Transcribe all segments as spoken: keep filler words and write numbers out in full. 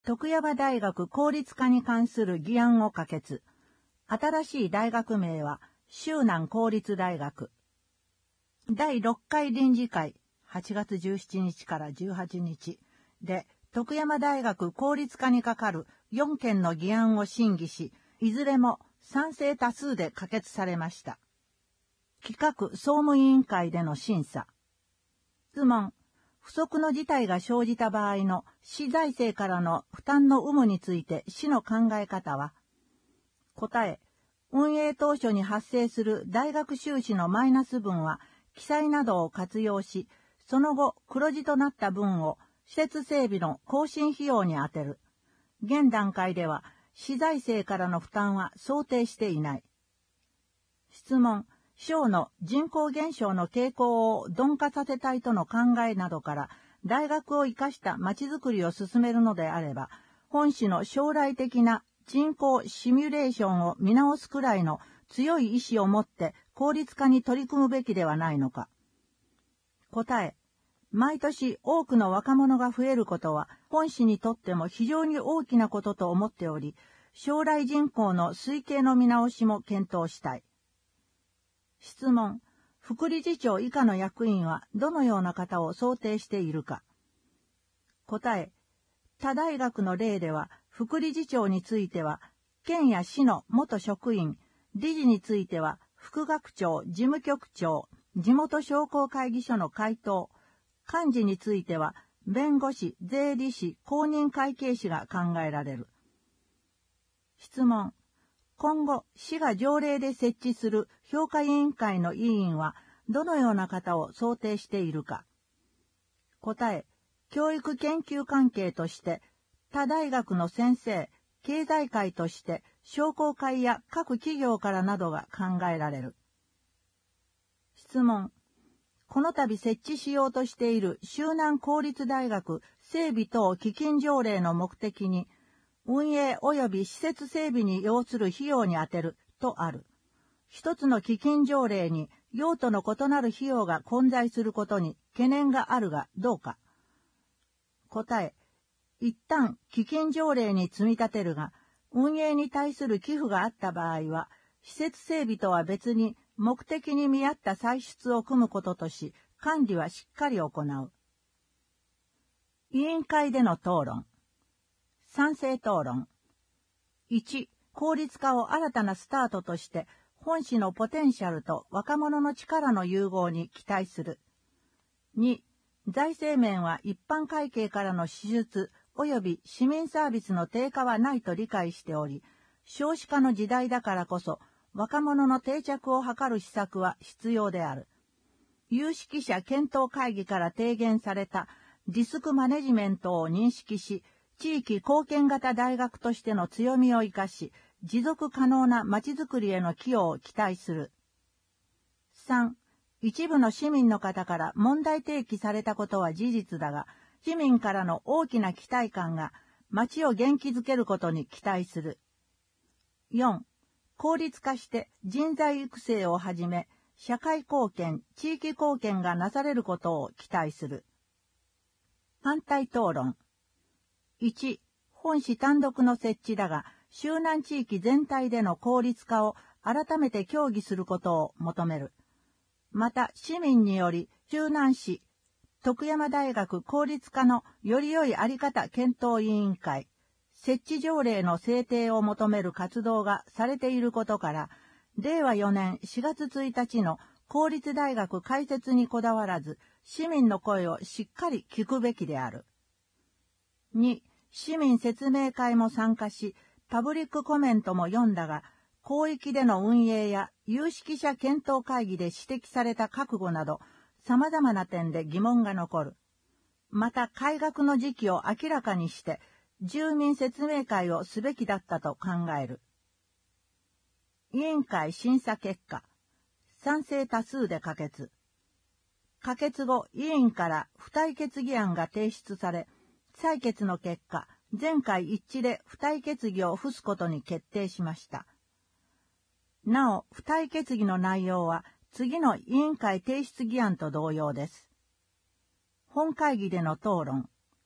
徳山大学公立化に関する議案を可決。新しい大学名は、周南公立大学。だいろっかい臨時会、はちがつじゅうしちにちからじゅうはちにちで、徳山大学公立化に係るよんけんの議案を審議し、いずれも賛成多数で可決されました。企画総務委員会での審査。質問。不測の事態が生じた場合の市財政からの負担の有無について市の考え方は。答え。運営当初に発生する大学収支のマイナス分は、記載などを活用し、その後黒字となった分を施設整備の更新費用に充てる。現段階では市財政からの負担は想定していない。質問。省の人口減少の傾向を鈍化させたいとの考えなどから、大学を生かしたまちづくりを進めるのであれば、本市の将来的な人口シミュレーションを見直すくらいの強い意志を持って効率化に取り組むべきではないのか。答え。毎年多くの若者が増えることは本市にとっても非常に大きなことと思っており、将来人口の推計の見直しも検討したい。質問。副理事長以下の役員はどのような方を想定しているか。答え。他大学の例では、副理事長については、県や市の元職員、理事については、副学長、事務局長、地元商工会議所の会頭、幹事については、弁護士、税理士、公認会計士が考えられる。質問。今後、市が条例で設置する評価委員会の委員は、どのような方を想定しているか。答え。教育研究関係として、他大学の先生、経済界として、商工会や各企業からなどが考えられる。質問。この度設置しようとしている周南公立大学整備等基金条例の目的に、運営及び施設整備に要する費用に充てるとある。一つの基金条例に用途の異なる費用が混在することに懸念があるがどうか。答え。一旦基金条例に積み立てるが、運営に対する寄付があった場合は、施設整備とは別に目的に見合った歳出を組むこととし、管理はしっかり行う。委員会での討論。賛成討論。いち、効率化を新たなスタートとして、本市のポテンシャルと若者の力の融合に期待する。に、財政面は一般会計からの支出及び市民サービスの低下はないと理解しており、少子化の時代だからこそ若者の定着を図る施策は必要である。有識者検討会議から提言されたリスクマネジメントを認識し、地域貢献型大学としての強みを生かし、持続可能なまちづくりへの寄与を期待する。さん、一部の市民の方から問題提起されたことは事実だが、市民からの大きな期待感が町を元気づけることに期待する。よん、効率化して人材育成をはじめ、社会貢献、地域貢献がなされることを期待する。反対討論。いち、本市単独の設置だが、周南地域全体での効率化を改めて協議することを求める。また、市民により、周南市、徳山大学公立化のより良いあり方検討委員会、設置条例の制定を求める活動がされていることから、れいわよねんしがつついたちの公立大学開設にこだわらず、市民の声をしっかり聞くべきである。に、市民説明会も参加し、パブリックコメントも読んだが、広域での運営や有識者検討会議で指摘された覚悟など、様々な点で疑問が残る。また、改革の時期を明らかにして、住民説明会をすべきだったと考える。委員会審査結果。賛成多数で可決。可決後、委員から付帯決議案が提出され、採決の結果、全会一致で付帯決議を付すことに決定しました。なお、付帯決議の内容は、次の委員会提出議案と同様です。本会議での討論。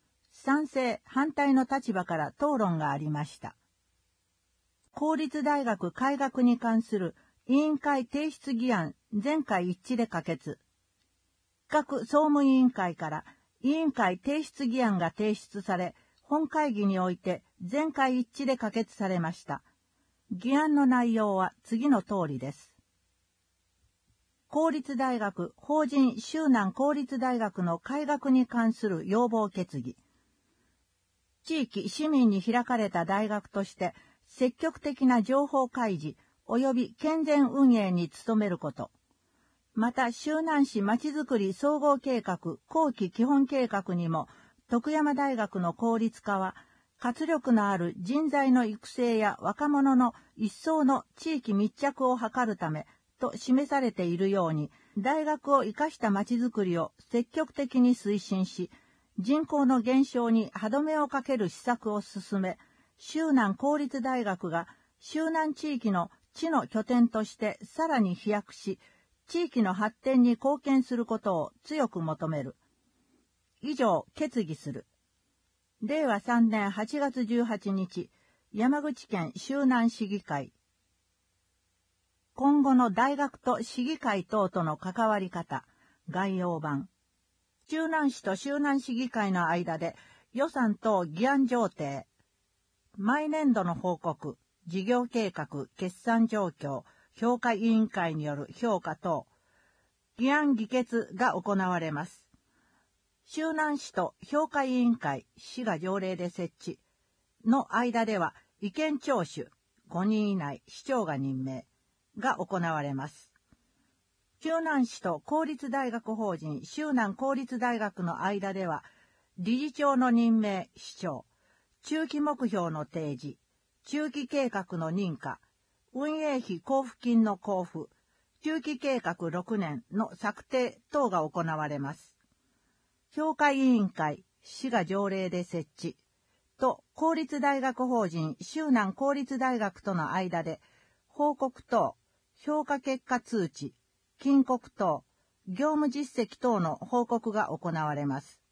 賛成反対の立場から討論がありました。公立大学改革に関する委員会提出議案全会一致で可決。各総務委員会から委員会提出議案が提出され、本会議において全会一致で可決されました。議案の内容は次の通りです。公立大学法人州南公立大学の改革に関する要望決議。地域市民に開かれた大学として積極的な情報開示及び健全運営に努めること。また、州南市まちづくり総合計画後期基本計画にも、徳山大学の公立化は、活力のある人材の育成や若者の一層の地域密着を図るためと示されているように、大学を生かしたまちづくりを積極的に推進し、人口の減少に歯止めをかける施策を進め、州南公立大学が州南地域の地の拠点としてさらに飛躍し、地域の発展に貢献することを強く求める。以上、決議する。れいわさんねんはちがつじゅうはちにち、山口県州南市議会。今後の大学と市議会等との関わり方、概要版。州南市と州南市議会の間で予算等議案条定。毎年度の報告、事業計画、決算状況、評価委員会による評価等、議案議決が行われます。州南市と評価委員会、市が条例で設置の間では意見聴取、ごにん以内、市長が任命が行われます。州南市と公立大学法人州南公立大学の間では、理事長の任命、市長、中期目標の提示、中期計画の認可、運営費交付金の交付、中期計画ろくねんの策定等が行われます。評価委員会、市が条例で設置と公立大学法人州南公立大学との間で報告等、評価結果通知、勤告等、業務実績等の報告が行われます。